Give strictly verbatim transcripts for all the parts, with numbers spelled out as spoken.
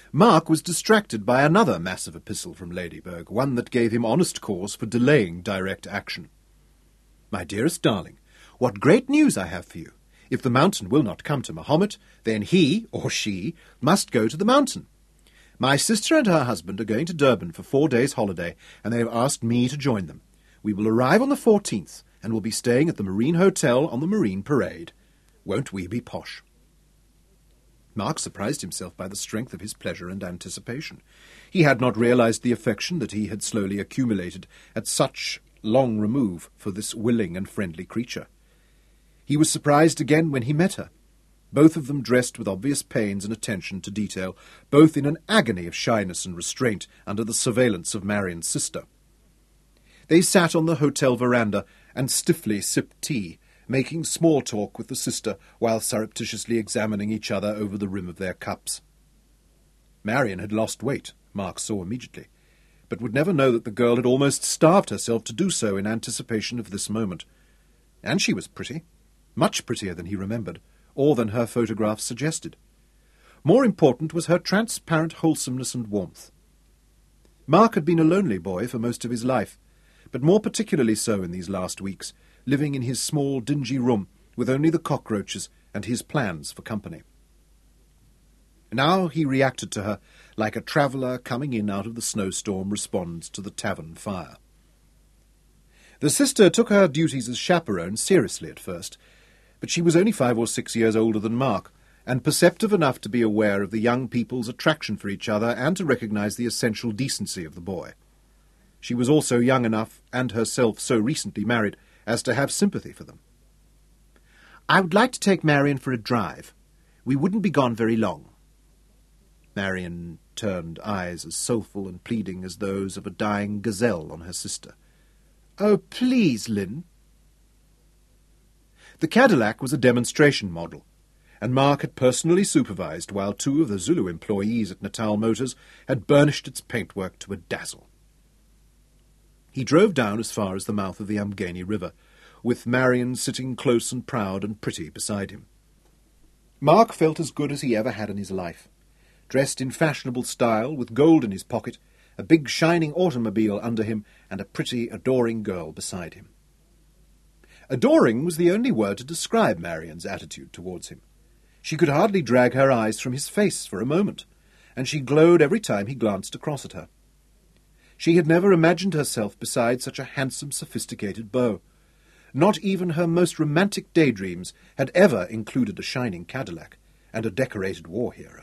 Mark was distracted by another massive epistle from Ladybird, one that gave him honest cause for delaying direct action. My dearest darling, what great news I have for you. If the mountain will not come to Mahomet, then he, or she, must go to the mountain. My sister and her husband are going to Durban for four days' holiday, and they have asked me to join them. We will arrive on the fourteenth, and will be staying at the Marine Hotel on the Marine Parade. Won't we be posh? Mark surprised himself by the strength of his pleasure and anticipation. He had not realized the affection that he had slowly accumulated at such long remove for this willing and friendly creature. He was surprised again when he met her, both of them dressed with obvious pains and attention to detail, both in an agony of shyness and restraint under the surveillance of Marian's sister. They sat on the hotel veranda and stiffly sipped tea, making small talk with the sister while surreptitiously examining each other over the rim of their cups. Marian had lost weight, Mark saw immediately, but would never know that the girl had almost starved herself to do so in anticipation of this moment. And she was pretty, much prettier than he remembered, or than her photographs suggested. More important was her transparent wholesomeness and warmth. Mark had been a lonely boy for most of his life, but more particularly so in these last weeks, living in his small, dingy room with only the cockroaches and his plans for company. Now he reacted to her like a traveller coming in out of the snowstorm responds to the tavern fire. The sister took her duties as chaperone seriously at first, but she was only five or six years older than Mark, and perceptive enough to be aware of the young people's attraction for each other and to recognise the essential decency of the boy. She was also young enough, and herself so recently married, as to have sympathy for them. "I would like to take Marian for a drive. We wouldn't be gone very long." Marian turned eyes as soulful and pleading as those of a dying gazelle on her sister. "Oh, please, Lynn." The Cadillac was a demonstration model, and Mark had personally supervised while two of the Zulu employees at Natal Motors had burnished its paintwork to a dazzle. He drove down as far as the mouth of the Umgeni River, with Marian sitting close and proud and pretty beside him. Mark felt as good as he ever had in his life, dressed in fashionable style, with gold in his pocket, a big shining automobile under him, and a pretty, adoring girl beside him. Adoring was the only word to describe Marian's attitude towards him. She could hardly drag her eyes from his face for a moment, and she glowed every time he glanced across at her. She had never imagined herself beside such a handsome, sophisticated beau. Not even her most romantic daydreams had ever included a shining Cadillac and a decorated war hero.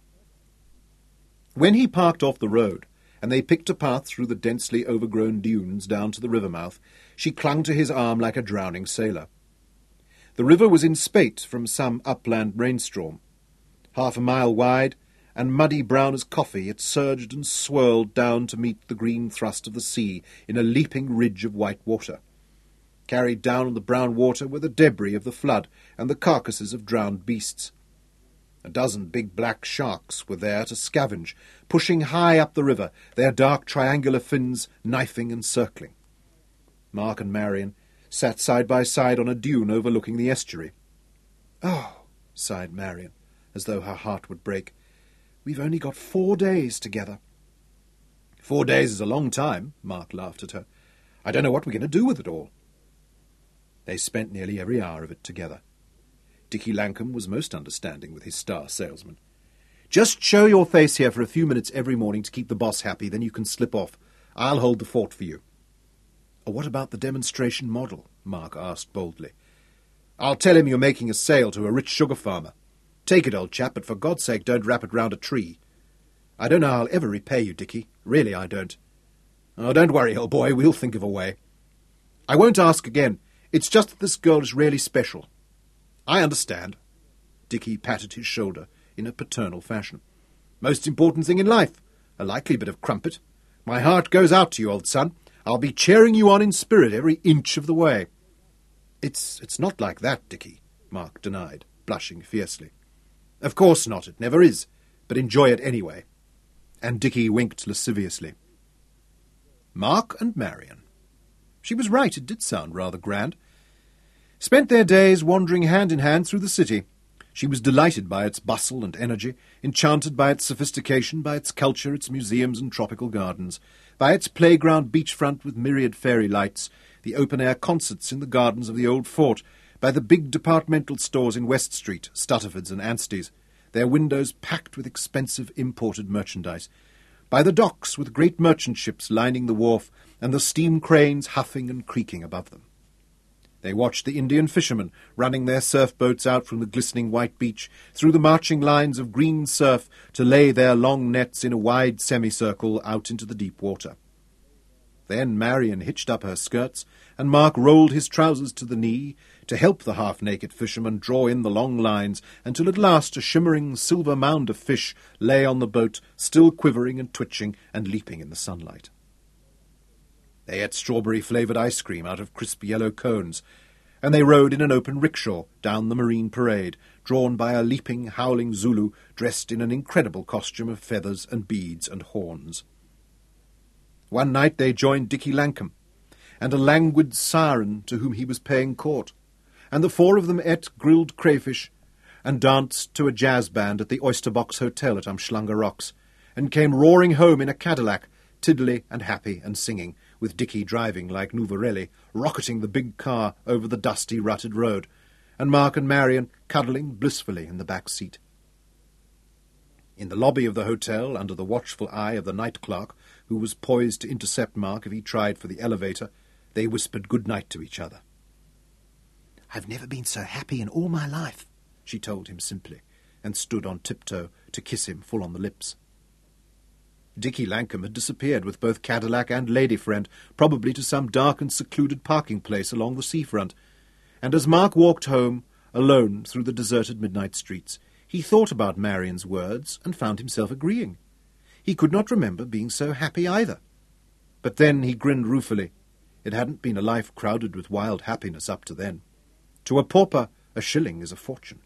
When he parked off the road, and they picked a path through the densely overgrown dunes down to the river mouth, she clung to his arm like a drowning sailor. The river was in spate from some upland rainstorm. Half a mile wide, and muddy brown as coffee, it surged and swirled down to meet the green thrust of the sea in a leaping ridge of white water. Carried down on the brown water were the debris of the flood and the carcasses of drowned beasts. A dozen big black sharks were there to scavenge, pushing high up the river, their dark triangular fins knifing and circling. Mark and Marian sat side by side on a dune overlooking the estuary. "Oh," sighed Marian, as though her heart would break, "we've only got four days together." "Four days is a long time," Mark laughed at her. "I don't know what we're going to do with it all." They spent nearly every hour of it together. Dickie Lancome was most understanding with his star salesman. "Just show your face here for a few minutes every morning to keep the boss happy, then you can slip off. I'll hold the fort for you." "Oh, what about the demonstration model?" Mark asked boldly. "I'll tell him you're making a sale to a rich sugar farmer. Take it, old chap, but for God's sake don't wrap it round a tree. I don't know how I'll ever repay you, Dickie. Really, I don't." "Oh, don't worry, old boy, we'll think of a way." "I won't ask again. It's just that this girl is really special." "I understand." Dickie patted his shoulder in a paternal fashion. "Most important thing in life. A likely bit of crumpet. My heart goes out to you, old son. I'll be cheering you on in spirit every inch of the way." It's it's not like that, Dickie," Mark denied, blushing fiercely. "Of course not, it never is, but enjoy it anyway." And Dickie winked lasciviously. Mark and Marian. She was right, it did sound rather grand. Spent their days wandering hand in hand through the city, She was delighted by its bustle and energy, enchanted by its sophistication, by its culture, its museums and tropical gardens, by its playground beachfront with myriad fairy lights, the open-air concerts in the gardens of the old fort, by the big departmental stores in West Street, Stutterford's and Anstey's, their windows packed with expensive imported merchandise, by the docks with great merchant ships lining the wharf and the steam cranes huffing and creaking above them. They watched the Indian fishermen running their surf boats out from the glistening white beach through the marching lines of green surf to lay their long nets in a wide semicircle out into the deep water. Then Marion hitched up her skirts, and Mark rolled his trousers to the knee to help the half-naked fishermen draw in the long lines until at last a shimmering silver mound of fish lay on the boat, still quivering and twitching and leaping in the sunlight. They ate strawberry-flavoured ice cream out of crisp yellow cones, and they rode in an open rickshaw down the Marine Parade, drawn by a leaping, howling Zulu dressed in an incredible costume of feathers and beads and horns. One night they joined Dickie Lankham, and a languid siren to whom he was paying court, and the four of them ate grilled crayfish and danced to a jazz band at the Oyster Box Hotel at Umhlanga Rocks, and came roaring home in a Cadillac, tiddly and happy and singing, with Dickie driving like Nuvarelli, rocketing the big car over the dusty, rutted road, and Mark and Marion cuddling blissfully in the back seat. In the lobby of the hotel, under the watchful eye of the night clerk, who was poised to intercept Mark if he tried for the elevator, they whispered good night to each other. "I've never been so happy in all my life," she told him simply, and stood on tiptoe to kiss him full on the lips. Dickie Lankham had disappeared with both Cadillac and lady friend, probably to some dark and secluded parking place along the seafront, and as Mark walked home, alone through the deserted midnight streets, he thought about Marion's words and found himself agreeing. He could not remember being so happy either. But then he grinned ruefully. It hadn't been a life crowded with wild happiness up to then. To a pauper, a shilling is a fortune.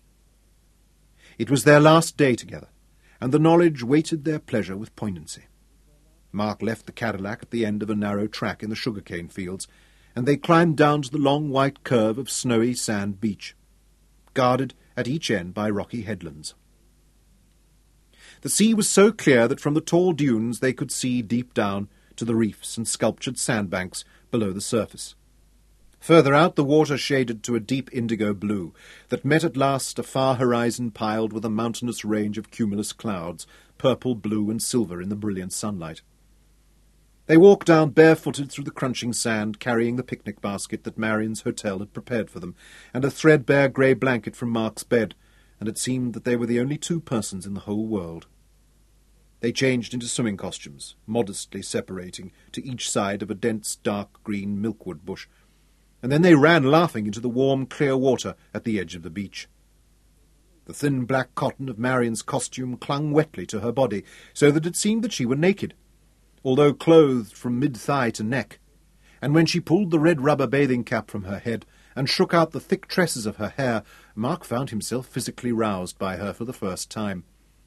It was their last day together, and the knowledge weighted their pleasure with poignancy. Mark left the Cadillac at the end of a narrow track in the sugar-cane fields, and they climbed down to the long white curve of snowy sand beach, guarded at each end by rocky headlands. The sea was so clear that from the tall dunes they could see deep down to the reefs and sculptured sandbanks below the surface. Further out, the water shaded to a deep indigo blue that met at last a far horizon piled with a mountainous range of cumulus clouds, purple, blue, and silver in the brilliant sunlight. They walked down barefooted through the crunching sand, carrying the picnic basket that Marion's hotel had prepared for them, and a threadbare grey blanket from Mark's bed, and it seemed that they were the only two persons in the whole world. They changed into swimming costumes, modestly separating to each side of a dense, dark green milkwood bush, and then they ran laughing into the warm, clear water at the edge of the beach. The thin black cotton of Marion's costume clung wetly to her body, so that it seemed that she were naked, although clothed from mid-thigh to neck, and when she pulled the red rubber bathing cap from her head and shook out the thick tresses of her hair, Mark found himself physically roused by her for the first time.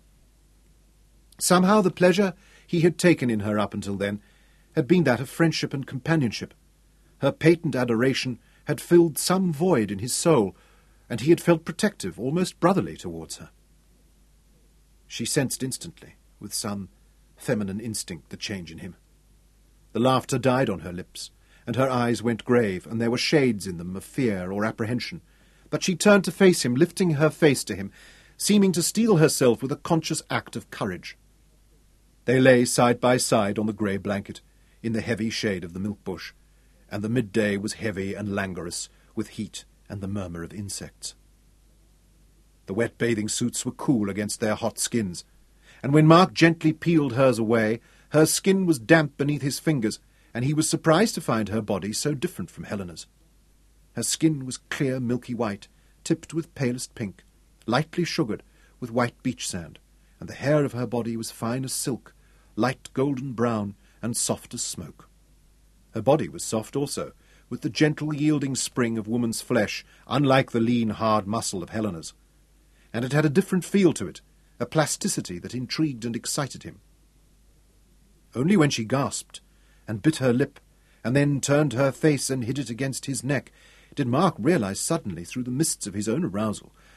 Somehow the pleasure he had taken in her up until then had been that of friendship and companionship. Her patent adoration had filled some void in his soul, and he had felt protective, almost brotherly, towards her. She sensed instantly, with some feminine instinct, the change in him. The laughter died on her lips, and her eyes went grave, and there were shades in them of fear or apprehension. But she turned to face him, lifting her face to him, seeming to steel herself with a conscious act of courage. They lay side by side on the grey blanket, in the heavy shade of the milk bush, and the midday was heavy and languorous with heat and the murmur of insects. The wet bathing suits were cool against their hot skins, and when Mark gently peeled hers away, her skin was damp beneath his fingers, and he was surprised to find her body so different from Helena's. Her skin was clear milky white, tipped with palest pink, lightly sugared with white beach sand, and the hair of her body was fine as silk, light golden brown, and soft as smoke. Her body was soft also, with the gentle yielding spring of woman's flesh, unlike the lean, hard muscle of Helena's. And it had a different feel to it, a plasticity that intrigued and excited him. Only when she gasped, and bit her lip, and then turned her face and hid it against his neck, did Mark realize suddenly, through the mists of his own arousal,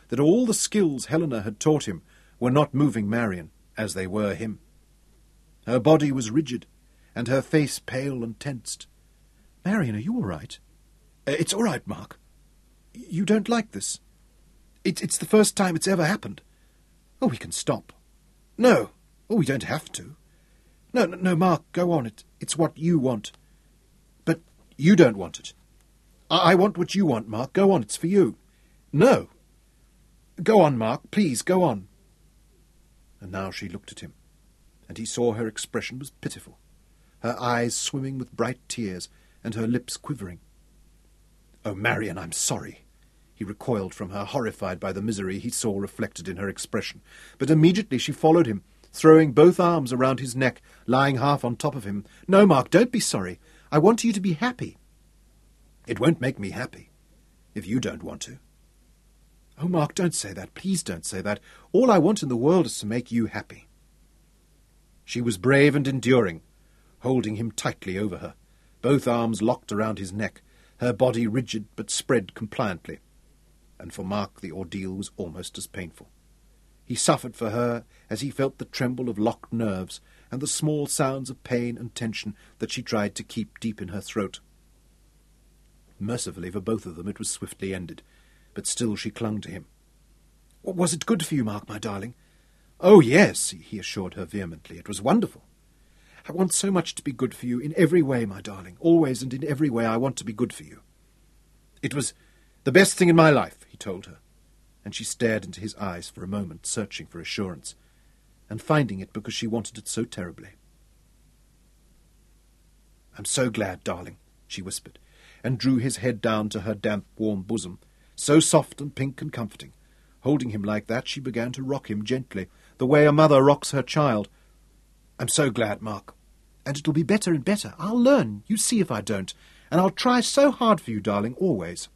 that all the skills Helena had taught him were not moving Marion as they were him. Her body was rigid, and her face pale and tensed. "Marion, are you all right?" "It's all right, Mark. You don't like this. It, it's the first time it's ever happened. Oh, we can stop." "No. Oh, we don't have to. No, no, no, Mark, go on. It, it's what you want. But you don't want it. I, I want what you want, Mark. Go on, it's for you." "No." "Go on, Mark, please, go on." And now she looked at him, and he saw her expression was pitiful, her eyes swimming with bright tears, and her lips quivering. "Oh, Marion, I'm sorry." He recoiled from her, horrified by the misery he saw reflected in her expression. But immediately she followed him, throwing both arms around his neck, lying half on top of him. "No, Mark, don't be sorry. I want you to be happy." "It won't make me happy, if you don't want to." "Oh, Mark, don't say that. Please don't say that. All I want in the world is to make you happy." She was brave and enduring, holding him tightly over her, both arms locked around his neck, her body rigid but spread compliantly. And for Mark the ordeal was almost as painful. He suffered for her as he felt the tremble of locked nerves and the small sounds of pain and tension that she tried to keep deep in her throat. Mercifully for both of them it was swiftly ended, but still she clung to him. "Was it good for you, Mark, my darling?" "Oh, yes," he assured her vehemently. "It was wonderful. I want so much to be good for you in every way, my darling. Always and in every way I want to be good for you." "It was the best thing in my life," he told her, and she stared into his eyes for a moment, searching for assurance, and finding it because she wanted it so terribly. "I'm so glad, darling," she whispered, and drew his head down to her damp, warm bosom, so soft and pink and comforting. Holding him like that, she began to rock him gently, the way a mother rocks her child. "I'm so glad, Mark. And it'll be better and better. I'll learn, you see if I don't, and I'll try so hard for you, darling, always."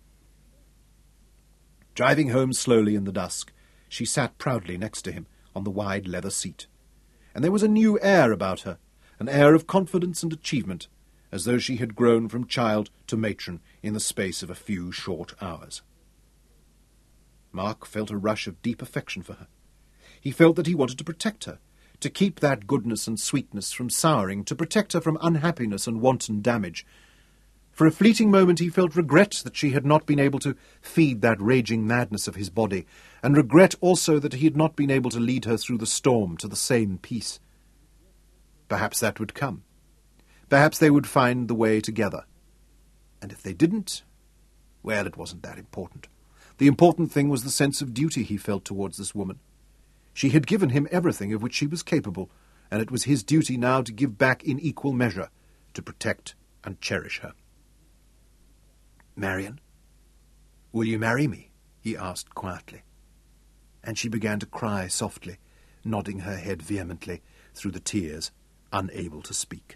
Driving home slowly in the dusk, she sat proudly next to him on the wide leather seat, and there was a new air about her, an air of confidence and achievement, as though she had grown from child to matron in the space of a few short hours. Mark felt a rush of deep affection for her. He felt that he wanted to protect her, to keep that goodness and sweetness from souring, to protect her from unhappiness and wanton damage. For a fleeting moment he felt regret that she had not been able to feed that raging madness of his body, and regret also that he had not been able to lead her through the storm to the same peace. Perhaps that would come. Perhaps they would find the way together. And if they didn't, well, it wasn't that important. The important thing was the sense of duty he felt towards this woman. She had given him everything of which she was capable, and it was his duty now to give back in equal measure, to protect and cherish her. "Marion, will you marry me?" he asked quietly. And she began to cry softly, nodding her head vehemently through the tears, unable to speak.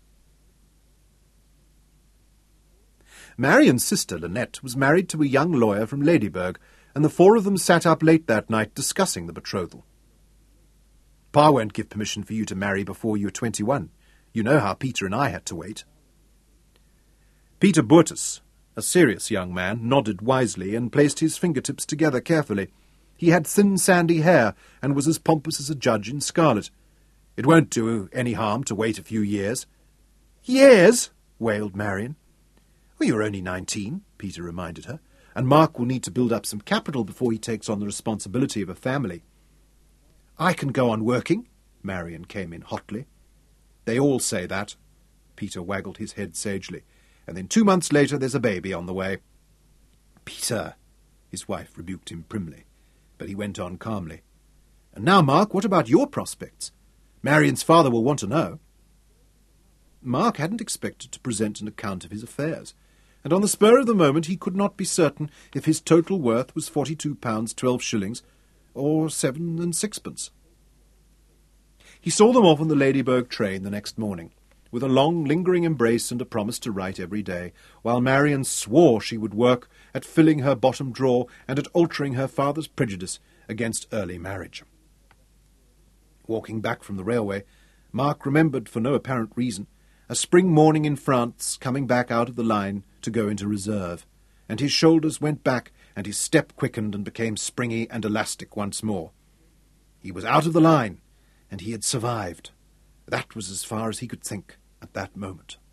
Marion's sister, Lynette, was married to a young lawyer from Ladysburg, and the four of them sat up late that night discussing the betrothal. "Pa won't give permission for you to marry before you are twenty-one. You know how Peter and I had to wait." Peter Boertes, a serious young man, nodded wisely and placed his fingertips together carefully. He had thin, sandy hair and was as pompous as a judge in scarlet. "It won't do any harm to wait a few years." "Years?" wailed Marion. "Well, you're only nineteen," Peter reminded her, "and Mark will need to build up some capital before he takes on the responsibility of a family." "I can go on working," Marion came in hotly. "They all say that." Peter waggled his head sagely. "And then two months later there's a baby on the way." "Peter," his wife rebuked him primly, but he went on calmly. "And now, Mark, what about your prospects? Marion's father will want to know." Mark hadn't expected to present an account of his affairs, and on the spur of the moment he could not be certain if his total worth was forty-two pounds twelve shillings or seven and sixpence. He saw them off on the Ladysburg train the next morning, with a long, lingering embrace and a promise to write every day, while Marion swore she would work at filling her bottom drawer and at altering her father's prejudice against early marriage. Walking back from the railway, Mark remembered, for no apparent reason, a spring morning in France coming back out of the line to go into reserve, and his shoulders went back and his step quickened and became springy and elastic once more. He was out of the line, and he had survived. That was as far as he could think at that moment.